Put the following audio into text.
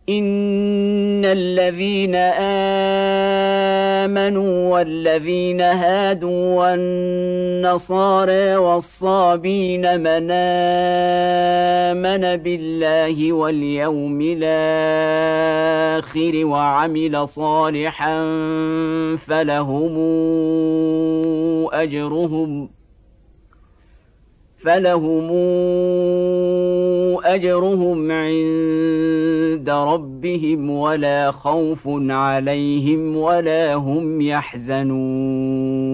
إن الذين آمنوا والذين هادوا والنصارى والصابين من آمن بالله واليوم الآخر وعمل صالحا فلهم أجرهم عند ربهم ولا خوف عليهم ولا هم يحزنون